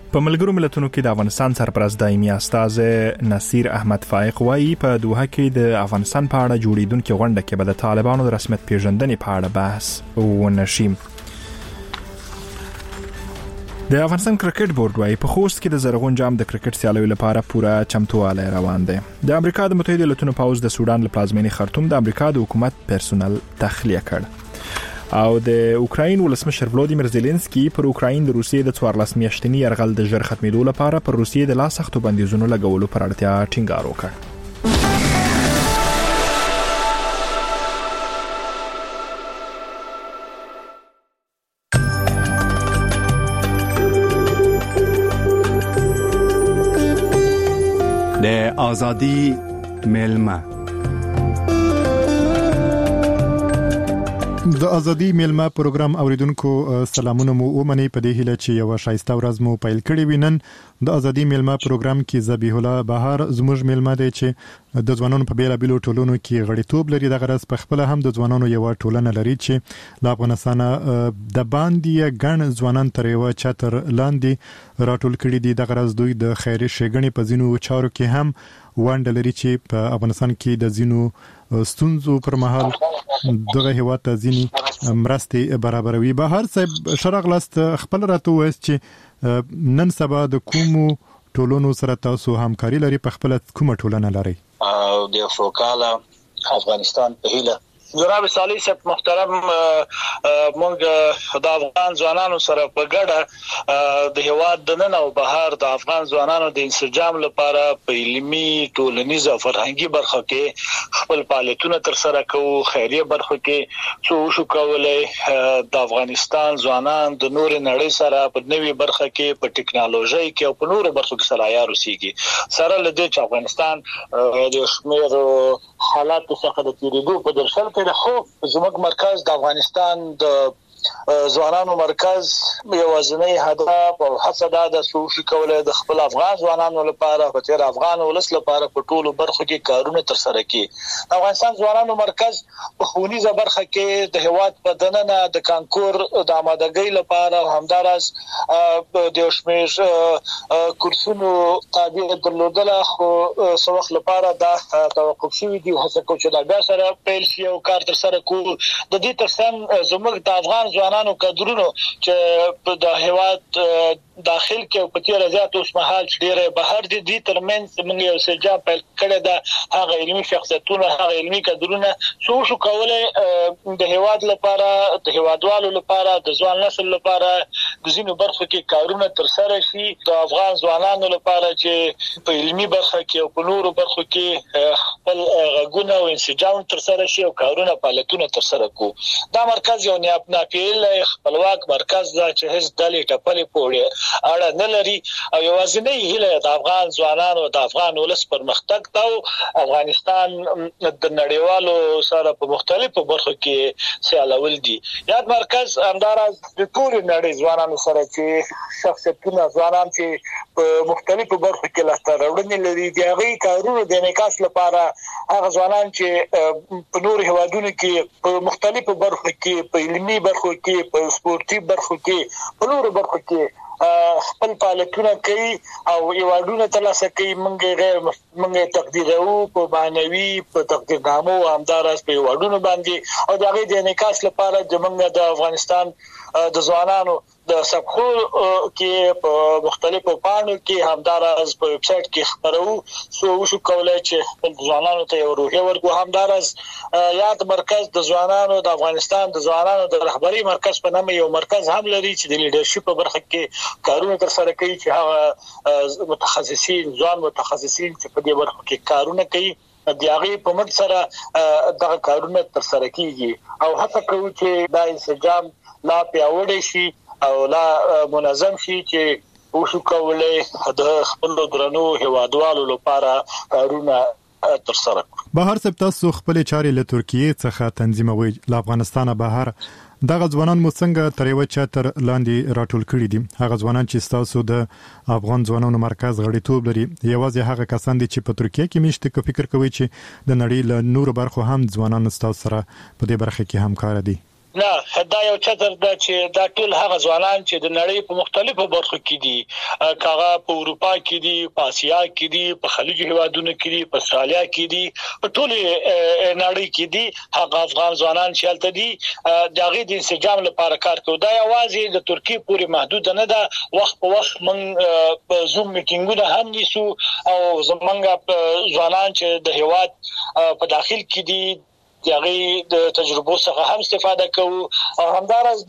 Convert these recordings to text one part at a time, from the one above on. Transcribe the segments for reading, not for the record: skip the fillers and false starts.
په ملګرو ملتونو کې د افغانستان سرپرست دایمي استازی نصیر احمد فائق وایي په دوحه کې د افغانستان په اړه جوړیدونکې غونډه کې به د طالبانو د رسمیت پیژندنې په اړه بحث ونشي. د افغانستان کرکټ بورډ وايي په خوست کې د زرغون جام د کرکټ سیالیو لپاره پوره چمتووالی روان دی. د امریکا د متحده ایالاتونو پوځ د سودان له پلازمینې خرطوم د امریکا د حکومت پرسونل تخلیه کړ. او د اوکراین ولسمشر ولادیمیر زيلنسکي پر اوکراین د روسیې د 14 میاشتني یرغل د ژر ختمېدو لپاره پر روسیې د لاسختو بندیزونو لګولو پر اړتیا ټینګار وکړ. د ازادي ملما د ازادي ملما پروګرام اوریدونکو سلامونه مو ومني په دې هیله چې یو شایسته ورځ مو پیل کړی وینن. د ازادي ملما پروګرام کې ذبیح الله بهار زموږ ملما دی چې د ځوانانو په بیلابیلو ټولونو کې غړیتوب لري. د غرض په خپل هم د ځوانانو یو ټولنه لري چې د افغانستان د باندې ګڼ ځوانان تر یو چتر لاندې راټول کړي دي. د غرض دوی د خیري ښېګڼې په ځینو چارو کې هم ونډه لري چې په افغانستان کې د ځینو ستونزو پر مهال دغه هیواد ته ځینی مرستې برابروي. بهر صاحب شرق لاست خپل راته وایي چې نن سبا د کومو ټولونو سره تاسو همکاري لري، په خپل کومه ټولنه لري؟ د افریقا افغانستان په هیله جناب صالح صاحب محترم، موږ د افغان ځوانانو سره په ګډه د هواد د نن او بهر د افغان ځوانانو د انسجام لپاره په علمي، ټولنیز او فرهنګي برخه کې خپل فعالیتونه تر سره کوو. خیریه برخه کې څو شو کولای د افغانستان ځوانان د نور نړۍ سره په نوې برخه کې په ټکنالوژي کې او په نور برخو کې سره یار اوسېږي. سره لدې چې افغانستان د شمیر حالات څخه د تیریدو په درشل کې خو زموږ مرکز د افغانستان د ځوانانو مرکز یوازینی هدف او هڅه ده چې کولای د خپل افغان ځوانانو لپاره په تیر افغان ولس لپاره په ټولو برخو کې کارونه تر سره کړي. افغانستان ځوانانو مرکز په ښوونیزه برخه کې د هواد په دننه د کانکور د آمادګۍ لپاره همدارس د شمیر کورسونو تابع درلودل خو څو وخت لپاره دا توقف شوی دی. هڅه کوي چې دا بیا سره پیل شي او کار تر سره کوو. د دې ترڅنګ زموږ د افغان ځوانانو کډرونو چې د هیواد داخل کې په تیر ازات اوس مهال چې ډیره بهر دي ترمنځ موږ یو سجا پیل کړی دا هغه علمي شخصیتونه، هغه علمي کډرونه څو شو کولای د هیواد لپاره، د هیوادوالو لپاره، د ځوان نسل لپاره د ځینو برخو کې کارونه تر سره شي. د افغان ځوانانو لپاره چې په علمي برخه کې او په نورو برخو کې خپل غږونه او انسجام تر سره شي او کارونه فعالیتونه تر سره کو. دا مرکز یو ناپیل خپلواک مرکز دا چې هیڅ ډلې ټپلې پوړي اړه نه لري او یوازینی هیله د افغان ځوانانو د افغان ولس پرمختګ ته او افغانستان د نړیوالو سره په مختلفو برخو کې سیالول دي. یاد مرکز همدارس د ټول نړۍ ځوانانو سره چې شخصیتونه ځوانان چې په مختلفو برخو کې لاسته راوړنې لري د هغه کارونو د انعکاس لپاره هغه ځوانان چې په نور هیوادونو کې په مختلفو برخو کې، په علمي برخو کې، په سپورتي برخو کې، په نور برخو کې خپل فعالیتونه کوي او ایوارډونه ترلاسه کوي. موږ تقدیرو په معنوي، په تقدیرنامو همدارس په ایوارډونو باندې او د هغه د انعکاس لپاره موږ د افغانستان د ځوانانو د صفحو کې په مختلفو پاڼو کې همدارس په ویب سټ کې خبرو څو شو کولای چې خپل ځوانانو ته یو روحیه ورکو. همدارس یاد مرکز د ځوانانو د افغانستان د ځوانانو د رهبری مرکز په نامه یو مرکز هم لري چې د لیډرشپ په برخه کې کارونه تر سره کوي، چې هغه متخصصین، ځوان متخصصین چې په دې برخه کې کارونه کوي د هغه په مد سره دغه کارونه تر سره کیږي او هڅه کوي چې دا انسجام لا پیاوړی شي او لا منظم شي چې وشو کولای د خپل درنو هیوادوالو لپاره کارونه تر سره. بهر سب تاسو خپل چارې له ترکیه څخه تنظیموي، له افغانستان بهر دغه ځوانان مو څنګه تر یو چتر لاندې راټول کړي دي؟ هغه ځوانان چې تاسو د افغان ځوانانو مرکز غړیتوب لري، یوازې هغه کسان دي چې په ترکیه کې میشته، که فکر کوي چې د نړۍ له نورو برخو هم ځوانان تاسو سره په دې برخه کې همکار دي؟ نه دا یو چتر د چې دا ټول هغه ځوانان چې د نړۍ په مختلفو برخو کې دي کاغه په اروپا کې دي په آسیا کې دي په خلیج هیوادونو کې دي په استرالیا کې دي په ټول نړۍ کې دي هغه افغان ځوانان چې هلته دي دغه د انسجام لپاره کار کوي دا یوازې د ترکیه پورې محدود نه ده وخت په وخت من په زوم میټینګونه هم نیسو او زمونږ ځوانان چې د هیواد په داخل کې دي دغه د تجربو څخه هم استفاده کوو او همدارس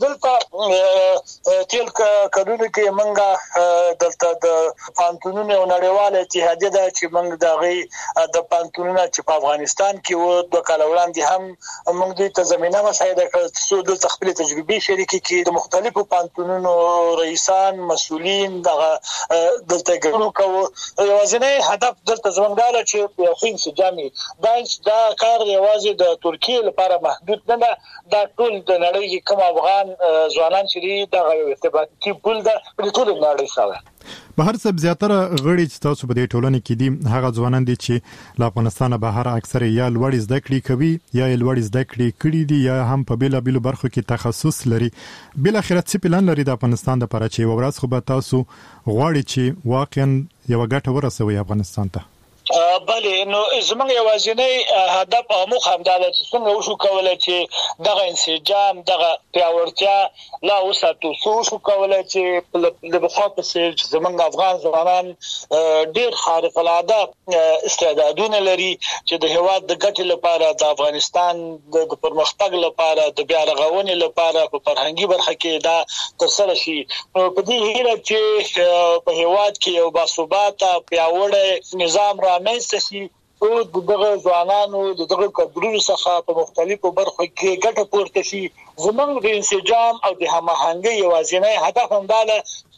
دلته تل کډونه کې منګه دلته د پانتونونو نړیواله اتحادیه ده چې منګ دغه د پانتونونو چې په افغانستان کې وو د کال وړاندې هم موږ د تضمینه مسایده کړ چې د خپل تجربي شریکي کې د مختلفو پانتونونو رئیسان مسؤلین دغه دلته ګورو کوو یوازینی هدف دلته زمونږه چې په خین سجامي دا کار یوازې د ترکیه لپاره محدود نه ده دا ټول د نړۍ کې کوم افغان ځوانان چې د ارتباطي پول ده په ټول نړۍ سره بهر څه زیاتره غړي چې تاسو په دې ټولنه کې دي هغه ځوانان دي چې له افغانستان بهر اکثر یا لوړ زده کړې کوي یا لوړ زده کړې کړي دي یا هم په بیلابیلو برخو کې تخصص لري بل اخرت څه پلان لري د افغانستان لپاره چې ورځ خو به تاسو غواړي چې واقعا یو ګټه ورسوي افغانستان ته بله نو زموږ یوازینی هدف او موخه همدا ده چې څنګه وشو کولای چې دغه انسجام دغه پیاوړتیا لا وساتو شو کولای چې د بخوا په څیر زموږ افغان ځوانان ډیر خارق العاده استعدادونه لري چې د هیواد د ګټې لپاره د افغانستان د پرمختګ لپاره د بیا رغونې لپاره په فرهنګي برخه کې دا ترسره شي په دې هیله چې په هیواد کې یو باثباته پیاوړی نظام رامنځته شي او دغه ځوانانو دغه کډرونو څخه په مختلفو برخو کې ګټه پورته شي زموږ د انسجام او د هماهنګۍ یوازینی هدف هم دا ده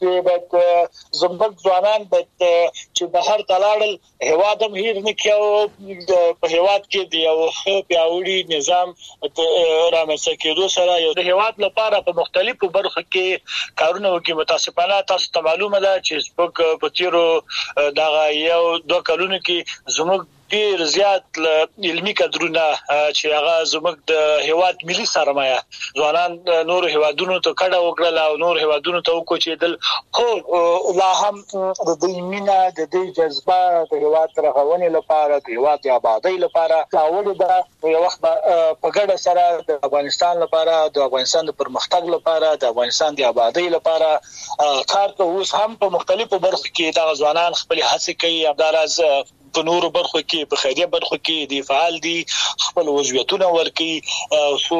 چې زموږ ځوانان چې بهر تلاړل هیواد هم هیر نه کیو په هیواد کې د یو پیاوړي نظام رامنځته کېدو سره یو د هیواد لپاره په مختلفو برخو کې کارونه وکړي متاسفانه تاسو ته معلومه ده چې په تیرو دغه یو دوه کلونو کې زموږ ډیر زیات علمي کادرونه چې هغه زموږ د هیواد ملي سرمایه ځوانان نور هیوادونو ته کډه وکړل او نور هیوادونو ته وکوچېدل خو لا هم د دې مینا د دې جذبه د هیواد رغونې لپاره د هیواد د آبادی لپاره کاوه د یو وخت په ګډه سره د افغانستان لپاره د افغانستان د پرمختګ لپاره د افغانستان د آبادی لپاره کار کوي اوس هم په مختلفو برخو کې د ځوانان خپل هڅې کوي همدارز په نورو برخو کې په خیریه برخو کې د فعال دي خپل وضعیتونه ورکي سو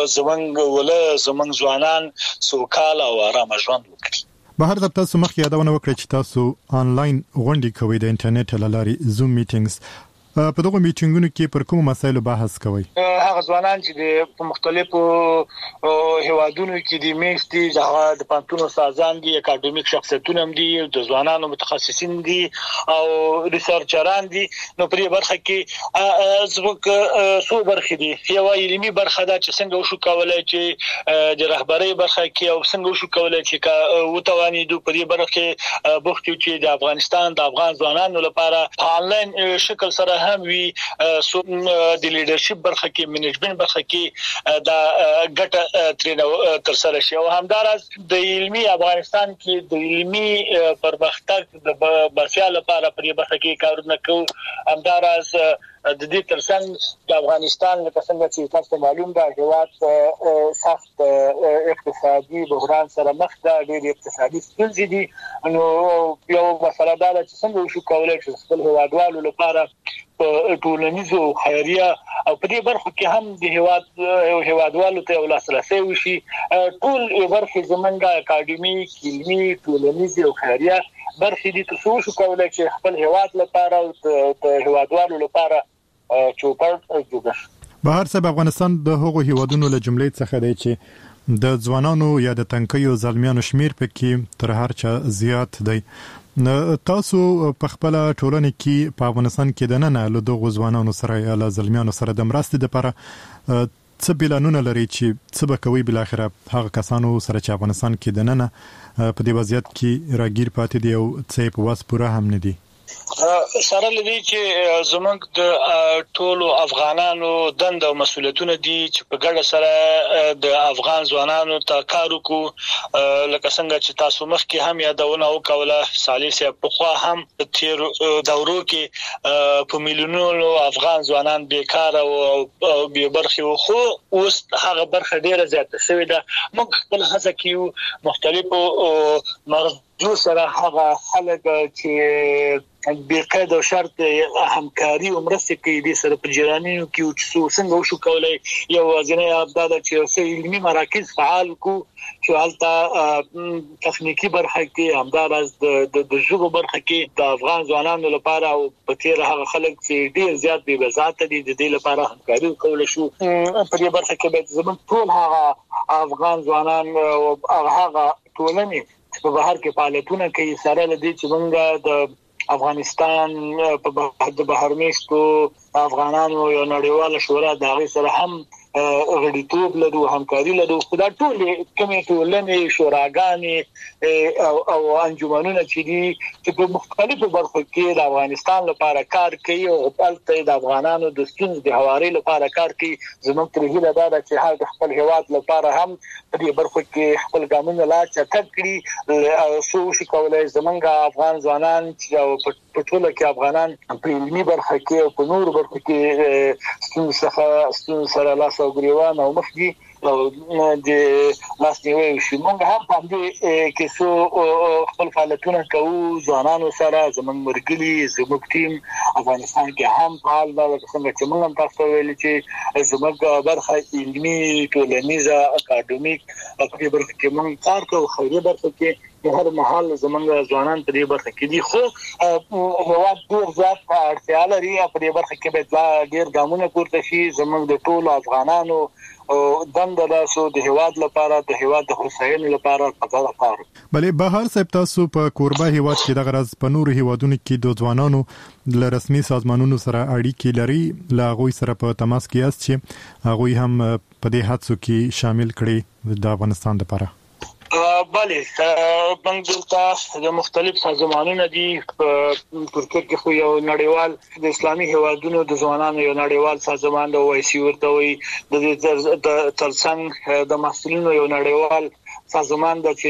زمنګ ځوانان سوکاله او آرام ژوند وکړي بهر د تاسو مخ یادونه وکړه چې تاسو آنلاین غونډې کوي د انټرنیټ له لارې زوم میټینګز په دغه میټینګونو کې پر کوم مسایلو بحث کوي هغه ځوانان چې په مختلفو هیوادونو کې دي میشتي د پانتونو سازان دي اکاډمیک شخصیتونه هم دي د ځوانانو متخصصین دي او ریسرچران دي نو په دې برخه کې زموږ څو برخې دي یو علمي برخه ده چې څنګه وشو کولای چې د رهبرۍ برخه کې او څنګه وشو کولای چې وتوانیدو په دې برخه کې بوختو چې د افغانستان د افغان ځوانانو لپاره آنلاین شکل سره هم وی د لیډرشپ برخه کې منیجمنت برخه کې دا ګټه تر سره شي او همدارس د علمي افغانستان کې د علمي پرمختګ د بریا لپاره په دې برخه کې کارونه کوي همدارس د دې ترڅنګ د افغانستان لکه څنګه چې تاسو معلوم ده هیواد سخت اقتصادي بحران سره مخ ده ډېر اقتصادي ستونزې دي نو یو مسله ده چې څنګه وشو کولای چې خپل هیوادوالو لپاره په ټولنیزو خیریه او په دې برخو کې هم د هیوادوالو ته لاسرسي وشي ټول برخې زمونږه اکاډمیک علمي ټولنیزي او خیریه برخې دي تاسو شو کولای چې خپل هیواد لپاره او د هیوادوالو لپاره چوکاټ جوړ شي بهر څه افغانستان د هغو هیوادونو له جملې څخه دی چې د ځوانانو یا د تنکیو زلمیانو شمیر پکې تر هر چا زیات دی تاسو په خپل ټولنه کې په افغانستان کې د نن له دغو ځوانانو سره یا له زلمیانو سره د مرستې لپاره څه پلانونه لري چې څه به کوي بل اخره هغه کسانو سره چې افغانستان کې د نن په دې وضعیت کې راګیر پاتې دي او څه په واس پوره هم نه دي سره لدی چې زمونږ د ټولو افغانانو دند او مسولیتونه دي چې په ګډه سره د افغان ځوانانو ته کار وکړو. لکه څنګه چې تاسو مخکې هم یادونه وکوله صالح صاحب په خوا هم تیر دورو کې په میلیونونو افغان ځوانان بیکار او بې برخې وو، خو اوس هغه برخه ډیره زیاته شوې ده. موږ خپل هڅه کوو مختلفو مرجو سره هغه خلک چې بقید او شرط همکاري او مرسته کوي د سره په جیرانیو کې چې څنګه وشو کولای یو ځینې ابداده چې علمي مراکز فعال کو چې حالت تخنیکی برخه کې همدارس د ژغو برخه کې د افغان ځوانانو لپاره او په تیر هغه خلک چې ډیر زیات بې وزات دي د دې لپاره همکاري کول شو. په دې برخه کې به زموږ ټول هغه افغان ځوانان او هغه ټولنې په بهر کې فعالیتونه کوي سره لدی چې موږ د افغانستان په بهرنیشتو افغانانو یو نړیواله شورا د هغه سره هم غړیتوب لرو، همکاري لرو. خدا ټول کومې ټولنې شوراګانې او انجمنونه چې دي چې په مختلفو برخو کې د افغانستان لپاره کار کوي او خپل د افغانانو د ستونزو د هواري لپاره کار کوي. زموږ تر هیله دا ده چې هغه خپل هیواد لپاره هم په دې برخو کې خپل ګامونه لا چټک کړي او څو کولای زمونږ افغان ځوانان چې په ټوله کې افغانان په علمي برخه کې او په نور برخو کې ستونزو سره لاس او ګریوان او مخدي او د لاسنیوي شي. موږ هم په دې کې څو خپل فعالیتونه کوو ځوانانو سره. زموږ مرګلي زموږ ټیم افغانستان کې هم فعال ده. څنګه چې موږ هم تاسو ویل چې زموږ برخه علمي ټولنیزه اکاډمیک په دې برخه کې موږ کار کوو. خیریه برخه کې هر محل زمونږ ځوانان په دې برخه کې دي، خو هیواد ډیر زیات اړتیا لري په دې برخه کې به ډیر ګامونه پورته شي. زمونږ د ټولو افغانانو دنده ده سو د هیواد لپاره د هیواد د هوساینې لپاره پکار کار. بلې بهر صاحب تاسو په کوربه هیواد کې د غرض په نور هیوادونو کې د ځوانانو له رسمي سازمانونو سره اړیکې لري، لا غوي سره په تماس کې یاست چې هغه هم په دې حادثو کې شامل کړي د افغانستان لپاره؟ بله موږ دلته د مختلف سازمانونو دي. په ترکیه کې خو یو نړیوال د اسلامي هیوادونو د ځوانانو یو نړیوال سازمان د وایسي ورته وي. د ترڅنګ د مسؤلینو یو نړیوال سازمان د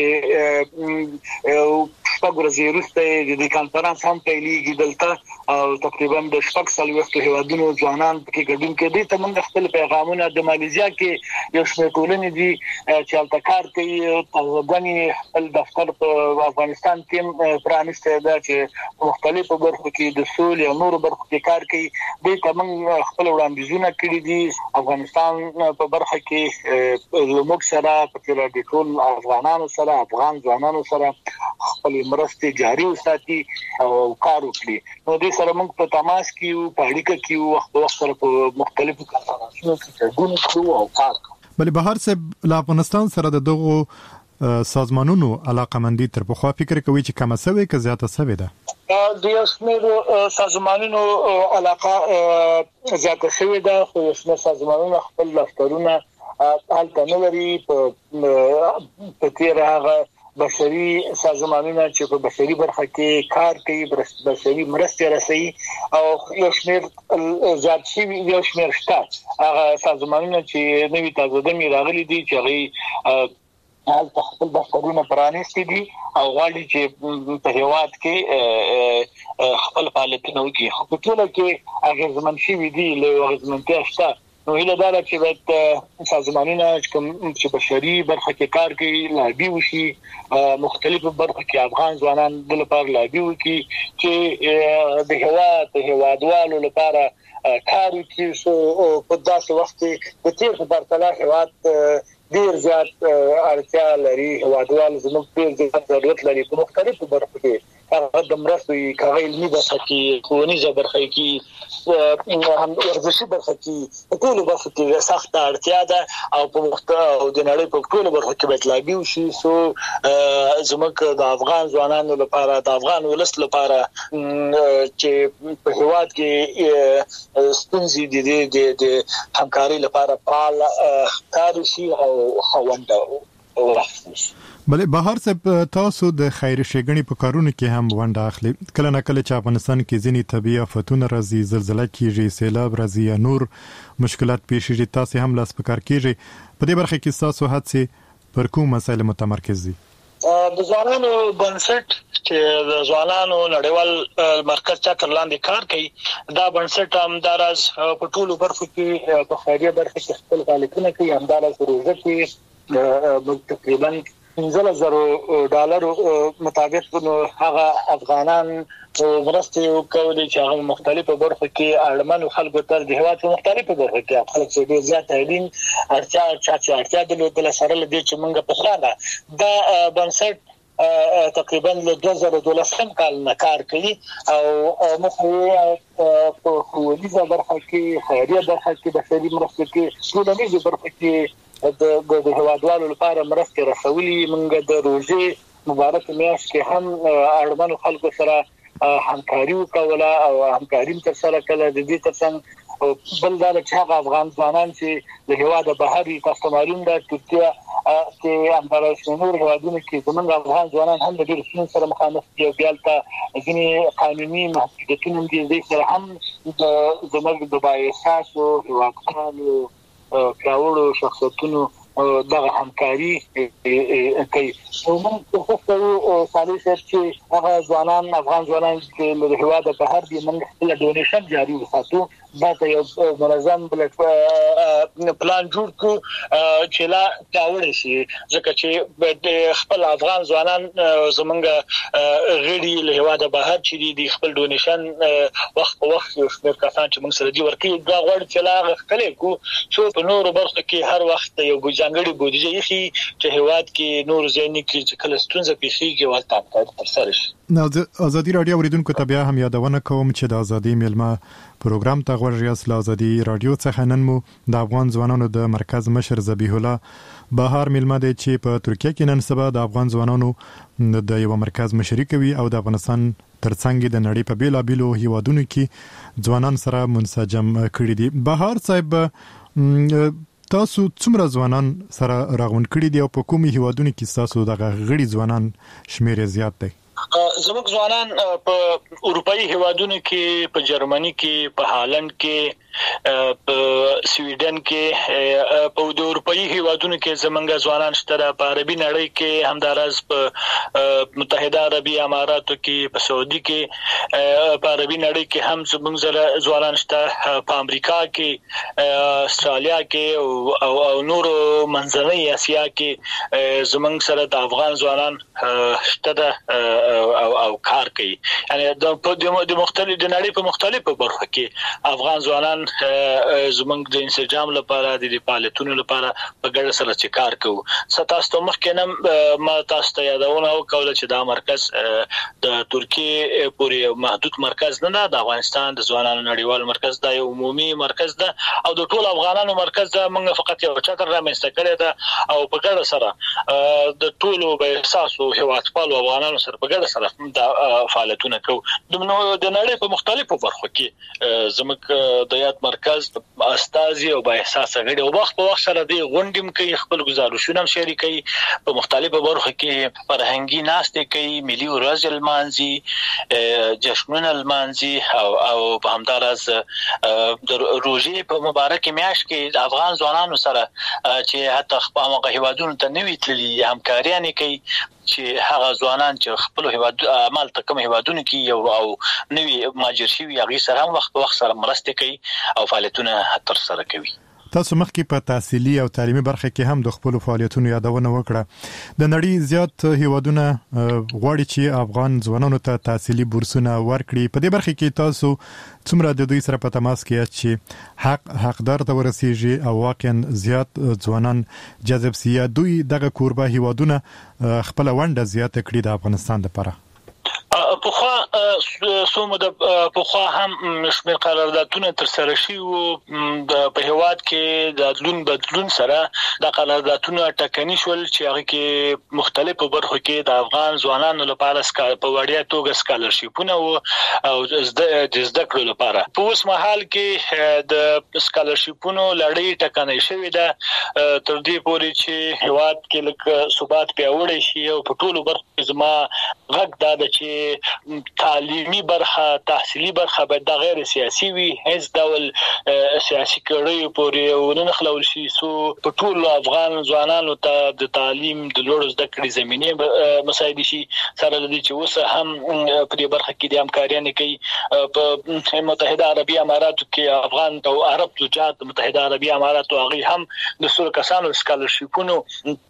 چې شپږ ورځې وروسته د دې کانفرنس هم پیلېږي دلته او تقریبا د شپږ سلويختو هیوادونو ځوانان پکې ګډون کوي. ته موږ خپل پیغامونه د ماليزیا کې یو شمېر ټولنې دي چې هلته کار کوي. غني خپل دفتر په افغانستان کې پرانیسته ده چې مختلفو برخو کې د سول او نور برخو کې کار کوي. د کوم خپل وړاندیزونه کړی دي افغانستان په برخه کې موږ سره په تیر د ټول افغانانو سره افغان ځوانانو سره خپل مرستې جاري وساتي او کار وکړي. نو دې سره موږ په تماس کې په اړیکه کې وخت سره په مختلفو کارونو کې ګډون کوو او کار کوو. بلې بهر صاحب له افغانستان سره د دغه سازمانونو علاقمندي تر پخوا فکر کوي چې کم سوي که زیاته سوي ده؟ د یو شمېر سازمانونو علاقه زیاته شوې ده، خو یو شمېر سازمانونو خپل دفترونه هلته نه لري. په تیر هغه بشري سازمانونه چې په بشري برخه کې کار کوي، بشري مرستې رسوي او یو شمېر زیات شوي یو شمېر شته هغه سازمانونه چې نوي تازه راغلي دي چې هغه هلته خپل دفترونه پرانیستي دي او غواړي چې په هیواد کې خپل فعالیتونه وکړي. خو په ټوله کې اغېزمن شوي دي، له اغېزمنتیا شته. نو هیله دا ده چې باید سازمانونه چې بشري برخه کې کار کوي لابي وشي، مختلفو برخو کې افغان ځوانان د لپاره لابي وکړي چې د هیوادوالو لپاره کار وکړي. سو په داسې وخت کې د تیر په پرتله هیواد ډیر زیات اړتیا لري، هیوادوال زموږ ډیر زیات ضرورت لري په مختلفو برخو کې. هغه د مرستې کاغی علمي برخه کې، ښوونیزه برخه کې، هم ورزشي برخه کې، په ټولو برخو کې سخت اړتیا ده او په مختلفو د نړۍ په ټولو برخو کې باید لابي وشي. سو زموږ د افغان ځوانانو لپاره، د افغان ولس لپاره چې په هیواد کې ستونزې د همکاري لپاره فعال کار وشي او خونده واخلي. بله بهر صاحب تاسو د خیر ښېګڼې په کارونو کې هم ونډه اخلي. کله نه کله چې افغانستان کې ځینې طبیعي آفتونه راځي، زلزلہ کیږي، سیلاب راځي یا نور مشکلات پیښ شي، تاسو هم لاس په کار کیږي. په دې برخه کې تاسو هڅې پر کوم مسایل متمرکز دي؟ د ځوانانو بنسټ چې د ځوانانو نړیوال مرکز چتر لاندې کار کوي، دا بنسټ هم دراز په ټولو برخو کې په خیریه برخه کې خپل فعالیتونه کوي. هم دراز روزه کې تقریبا $15,000 مطابق هغه افغانان مرستې کولې چې هغه مختلفو برخو کې اړمنو خلکو ته د هیواد په مختلفو برخو کې خلک چې ډېر زیات تعلیم اړتیا درلودله سره له دې چې موږ په خاله دا بنسټ تقریبا له 2012 کال نه کار کوي او موږ په ښوونیزه برخه کې، خیریه برخه کې، د خیري مرستو کې، ټولنیزه برخه کې د هیوادوالو لپاره مرستې رسولي. موږ د روزي مبارک میاشت کې هم اړمنو خلکو سره همکاري وکوله او همکاري تر سره کړه. د دې ترڅنګ بل دا چې هغه افغان ځوانان چې د هیواد بهر تاسو معلوم ده ترکیه کې همدارس نور هیوادونو کې زموږ افغان ځوانان هم د ډېر ستونزو سره مخامخ دي او بیا ته ځینې قانوني محدودیتونه دي سره هم زموږ د بااحساسو هیوادوالو پیاوړو شخصیتونو دغه همکاري کوي. موږ په سالي سره چې هغه ځوانان افغان ځوانان چې له هیواد بهر دي موږ خپل ډونیشن جاري وساتو. دا یو منظم پلان جوړ کړو چې لا پیاوړی شي، ځکه چې خپل افغان ځوانان زمونږ غړي له هیواد بهر چې دي خپل ډونیشن وخت په وخت شمېر کسان چې موږ سره دي ورکوي. دا غواړي چې لا غښتلی کړو چې په نورو برخو کې هر وخت یو ځانګړې بودیجه ایښي چې هیواد کې نور ځینې کې چې کله ستونزه پیښیږي ورته همکاري ترسره شي. ازادي رادیو اوریدونکو ته بیا هم یادونه کوم چې د ازادي میلمه پروګرام ته غوږ یاست. له ازادي رادیو څخه نن مو د افغان ځوانانو د مرکز مشر ذبیح الله بهار میلمه دی چې په ترکیه کې نن سبا د افغان ځوانانو د یو مرکز مشري کوي او د افغانستان ترڅنګ د نړۍ په بیلابیلو هیوادونو کې ځوانان سره منسجم کړي دي. بهار صاحب تاسو څومره ځوانان سره راغونډ کړي دي او په کومو هیوادونو کې تاسو دغه غړي ځوانان شمیر زیات دی؟ زموږ ځوانان په اروپאי هیوادونو کې، په جرمني کې، په هالند کې، په سویډن کې، په د اروپאי هیوادونو کې زمونږ ځوانان شته. په عربي نړۍ کې همدارس په متحده عربي اماراتو کې، په سعودي کې، په عربي نړۍ کې هم زمونږ ځوانان شته. په امریکا کې، استرالیا کې او نور منځنۍ اسیا کې زمونږ سره د افغان ځوانان شته او کار کوي. یعنی د مختلفو د نړۍ په مختلفو برخو کې افغان ځوانان زمونږ د انسجام لپاره د فعالیتونو لپاره په ګډه سره چې کار کوو. ستاسو مخکې نه ما تاسو ته یادونه وکړه چې دا مرکز د ترکیه پورې محدود مرکز نه ده، د افغانستان د ځوانانو نړیوال مرکز دا یو عمومي مرکز ده او د ټول افغانانو مرکز ده. موږ فقط یو چتر رامنځته کړی ده او په ګډه سره د ټولو به احساسو هیوادپالو افغانانو سره په ګډه سره دا فعالیتونه کوو. د نړۍ په مختلفو برخو کې زموږ د یاد مرکز استازي او با احساس غړي او وخت په وخت سره د غونډې کوي، خپل گزارشونه شریکوي، په مختلفو برخو کې فرهنګي ناستې کوي، ملي ورځ لمانځي، جشنونه لمانځي او په همدارس د روزي په مبارک میاشت کې د افغان ځوانانو سره چې حتی خپل هیوادونو ته نوي تللي همکاریانې کوي چې هغه ځوانان چې خپل هیواد عمل ته کوم هیوادونو کې یو او نوي ماجر شي هغه سره هم وخت په وخت سره مرسته کوي او فعالیتونه ترسره کوي. تاسو مخکې په تحصیلي او تعلیمي برخه کې هم د خپل فعالیتونو یادونه وکړه. د نړۍ زیات هیوادونه غواړي چې افغان ځوانانو ته تحصیلي بورسونه ورکړي. په دې برخه کې تاسو څومره د دوی سره په تماس کې یاست چې حقدار ته ورسیږي او واقعا زیات ځوانان جذب سي؟ دوی دغه کوربه هیوادونه خپل ونډه زیاته کړي د افغانستان لپاره؟ پخوا سومو د پخوا هم شمېر قراردادونه تر سره شي او په هیواد کې د بدلون سره د قراردادونه ټاکنی شول چې هغه کې مختلفو برخو کې د افغان ځوانانو لپاره په وړیا توګه سکالرشیپونه او د زده کړو لپاره په اوس مهال کې د سکالرشیپونو لړۍ ټاکنی شوې ده تر دې پورې چې هیواد کې لکه ثبات پیاوړی شي او په ټولو برخو زما غږ دا د چې تعلیمي برخه تحصیلي برخه باید د غیر سیاسي وي هیڅ ډول سیاسي کړیو پورې ونخلول شي سو په ټول افغان ځوانانو ته د تعلیم د لوړ زده کړې زمينه مساعد شي سره د چې اوس هم په دې برخه کې د همکارۍ کوي په متحده عربي اماراتو کې افغان او عرب تجارت متحده عربي اماراتو هغه هم د څو کسانو سکالرشیپونو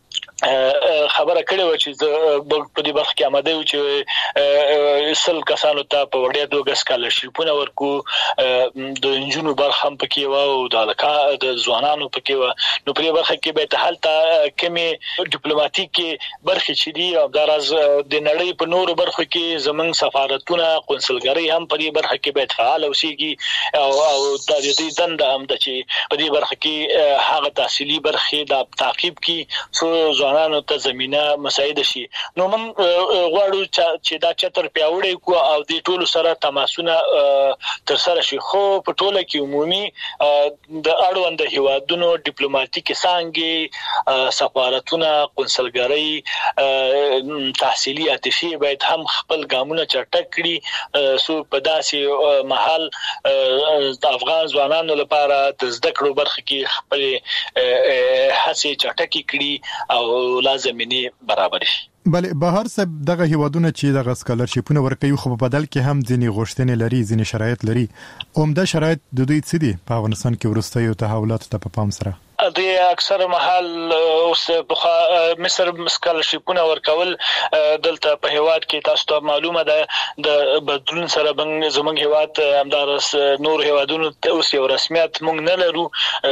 خبره کړې و چې په دې برخه کې آماده و چې سل کسانو ته په وړیا توګه سکالرشیپونه ورکو د انجونو برخه هم پکې و او د ځوانانو پکې و نو په دې برخه کې به حالت کمی ډیپلوماټیک برخه چې دي او دراز د نړۍ په نورو برخو کې زمنګ سفارتونه قونسلګری هم په دې برخه کې به فعال اوسېږي او د دې دنده هم د چې په دې برخه کې هغه تحصیلي برخه د تعقیب کې ځوانانو ته زمينه مساعد شي نو من غواړو چې دا چتر پیاوړی کو او د ټولو سره تماسونه تر سره شي خو په ټوله کې عمومي د اړوند هیوادونو ډیپلوماټیک څنګه سفارتونه قونسلګری تحصیلي اتشي باید هم خپل ګامونه چټک کړي سو په داسې محل د افغان ځوانانو لپاره د زده کړو برخه کې خپل هڅې چټکې کړي او لازمي برابر شي بله بهر صاحب دغه هیوادونه چې دغه سکالرشیپونه ورکوي خو په بدل کې هم ځینې غوښتنې لري ځینې شرایط لري عمده شرایط د دوی څه دي په افغانستان کې وروستیو تحولاتو ته په پام سره د اکثر محل اوس په مصر سکالرشیپونه ورکول دلته په هیواد کې تاسو ته معلومه ده د بدلون سره زموږ هیواد همدارس نور هیوادونو اوس یو رسمیت مونږ نه لرو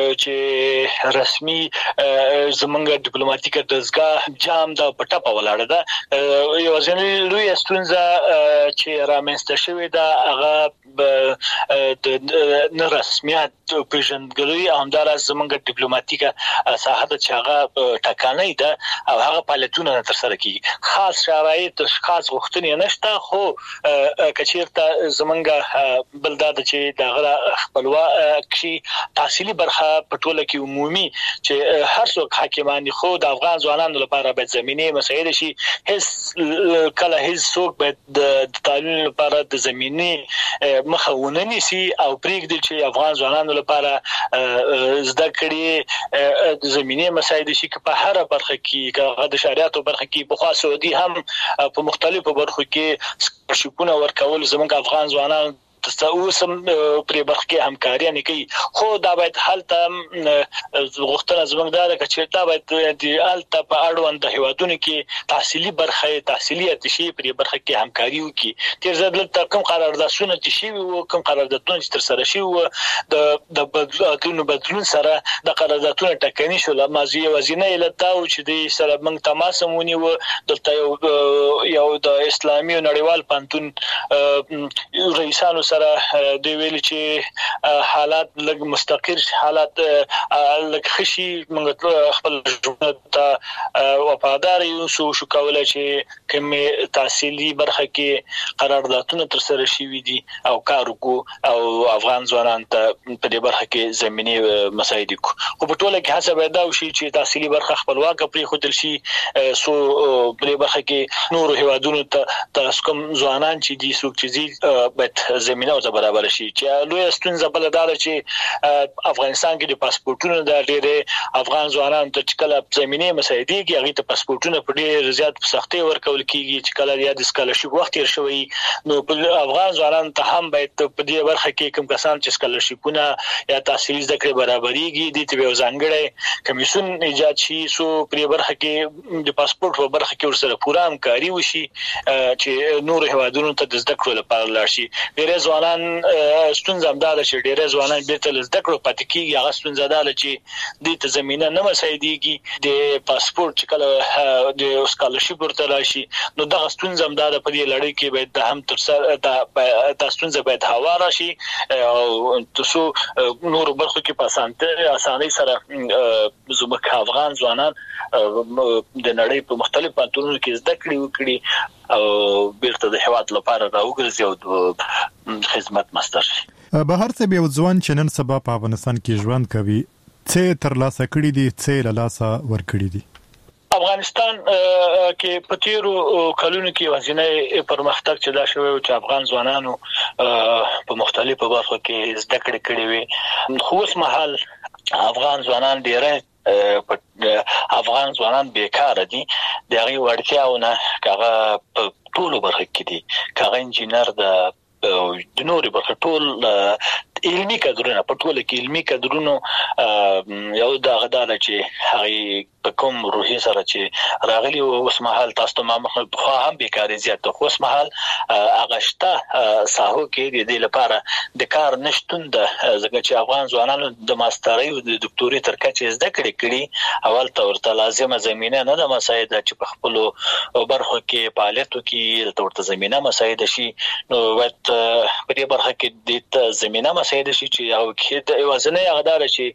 چې رسمي زموږ ډیپلوماټیک دزګه جام د پټه په ولاړه ده یو ځینې لوی استونزه چې رامنځته شوې ده هغه د رسمیت پیژندګلوي همدارس زموږ ډیپلوماټیک ساحه د چاغه ټاکنۍ ده او هغه فعالیتونه تر سره کیږي خاص شرایط خاص غوښتنې نشته خو کچیرته زمونږ بلداد چې دغه خپلواکي تحصیلي برخه په ټوله کې عمومي چې هر څوک حاکمانی خو د افغان ځوانانو لپاره به زمينه مساعد شي هیڅ کله هیڅ څوک به د تعلیم لپاره د زمينه مخاونه نشي او پریږدي چې افغان ځوانانو لپاره زده کړي د زمينه مساعد شي په هر برخه کې د شریعت برخه کې په خاص سعودي هم په مختلفو برخو کې شپونه ورکول زموږ افغان ځوانان تاسو پر برخه کې همکاري نه کوي خو دا باید حالت غوښتنه زموږ دا چې دا باید د الته په اړوند د هیوادونو کې تحصیلي برخه تحصیلي اتشي پر برخه کې همکاري وکړي تر ځل تر کوم قراردادونه چې شي او کوم قراردادونه چې تر سره شي د بدلون سره د قراردادونه ټاکنی شو لمازي وزینه لته او چې د سره موږ تماس مونږ دلته یو د اسلامي نړیوال پانتون رئیسانو سره دوی ویل چې حالات لږ مستقر حالات لږ خشي موږ خپل ژوند ته وفادار یو شو کولای چې کوم تحصیلي برخه کې قراردادونه تر سره شي دي او کار وکړو او افغان ځوانان ته په دې برخه کې زمينه مساعد کو خو په ټوله کې هڅه پیدا وشي چې تحصیلي برخه خپلواک پرې خودل شي سو په دې برخه کې نور هیوادونو ته تاسو کوم ځوانان چې دي څوک چې به زمينه او برابر شي چې لوی ستونزه بل دا چې افغانستان کې د پاسپورتونو د ډېرې افغان ځوانانو ته کله زمينه مساعدي کې هغه ته پاسپورتونه په ډېر زیات سختي ورکول کیږي چې کله یا د سکالرشپ وخت تیر شوی نو افغان ځوانان ته هم باید په دې برخه کې کوم کسان چې سکالرشپونه یا تحصیلي زده کړې برابرېږي د دې یو ځانګړی کمیسیون ایجاد شي سو په دې برخه کې د پاسپورت په برخه کې ورسره پوره همکاري وشي چې نور هیوادونو ته د زده کړو لپاره لاړ شي ډېر ځوانان ستونزه هم ده چې ډېر ځوانان بیرته زده کړو پاتې کیږي. هغه ستونزه ده چې د ته زمينه نه مساعدېږي د پاسپورت چې کله د سکالرشپ ورته راشي نو دغه ستونزه هم ده په دې لړۍ کې باید هم تر سره د ستونزه باید هواره شي او تاسو نور برخو کې په اسانۍ سره زموږ افغان ځوانان د نړۍ په مختلف پانتونونو کې زده کړې وکړي او بیرته د هیواد لپاره راوګرځي او خدمت مستر شي. بهر څه به ځوان چې نن سبا په افغانستان کې ژوند کوي څه تر لاسه کړی دي څه له لاسه ور کړی دي؟ افغانستان کې په تیرو کلونو کې وزنه پرمختګ چې دا شوی چې افغان ځوانانو په مختلفو برخو کې زده کړې کړې وي. خو اوس مهال افغان ځوانان ډېر افغان ځوانان بیکاره دي. د هغه وړتیاونه هغه په ټولو برخو کې دي. هغه انجینر د نوري برخه ټول علمي کادرونه په ټوله کې علمي کادرونو یو دا غداله چې هغه په کوم روحي سره چې راغلي اوس مهال تاسو ته ما خو هم بیکاری زیات خو اوس مهال هغه شته ساحو کې د دې لپاره د کار نشټون د ځکه چې افغان ځوانانو د ماسترۍ او د دکتوري تر کچې زده کړې اول ته لازمه زمينه نه د مساعده چې په خپل برخو کې فعالیتو کې ورته زمينه مساعده شي نو وخت په دې برخه کې د زمينه مساعده شي چې او کې د وزنه غدار شي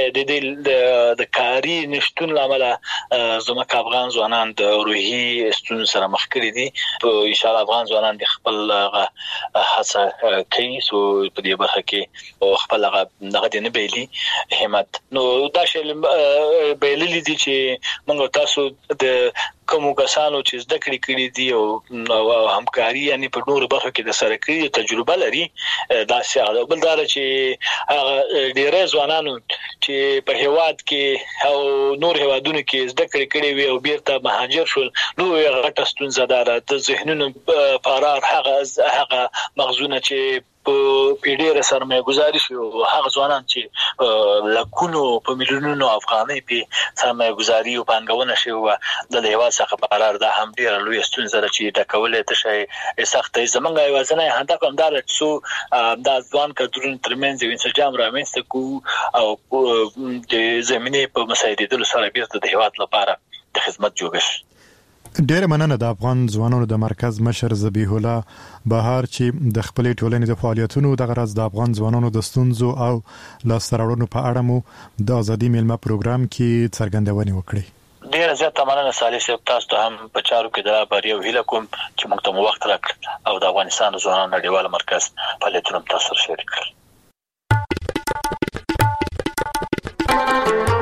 د کاری نشټون لامل زموږ افغان ځوانان د روحي ستونزو سره مخ کړي دي. ان شاء الله افغان ځوانان د خپل هڅه کوي سو په دې برخه کې خپل هغه نه بیلي همت نو دا شی بیللی دي چې موږ تاسو د کوم کسانو چې زده کړې دي او همکاري یعنی په نور برخو کې د سره کړی تجربه لري دا څه بل دا چې ډېر ځوانانو چې په هیواد کې او نور هیوادونو کې زده کړې وي او بیرته مهاجر شول نو غټه ستونزه ده د ذهنونو فرار هغه مغزونه چې په پیډیر سرمایه گذاري شو هغه ځوانان چې لکونو په میلیونونو افغانۍ په سرمایه گذاري او پانګونه شو د هیواد څخه فرار ده هم ډیر لوی ستونزه ده چې د کولې ته شي سختې زمونږ وزنه هدا کوم دا چې دا ځوان کډرون ترمنځ انسجام رامنځته کو او د زمينه په مساعدېدلو سره بیرته د هیواد لپاره د خدمت جوړش. ډېر مننه د افغان ځوانانو د مرکز مشر ذبیح الله بهار چې د خپلې ټولنې د فعالیتونو د غرض د افغان ځوانانو د ستونزو او لاسته راوړنو په اړه مو د ازادي میلمه پروګرام کې څرګندونې وکړې. ډېر زیات مننه صالح صاحب تاسو ته هم په چارو کې د بریاو هیله کوم چې موږ ته وخت راکړ او د افغانستان ځوانانو نړیوال مرکز فعالیتونو تاسو شریک کړل.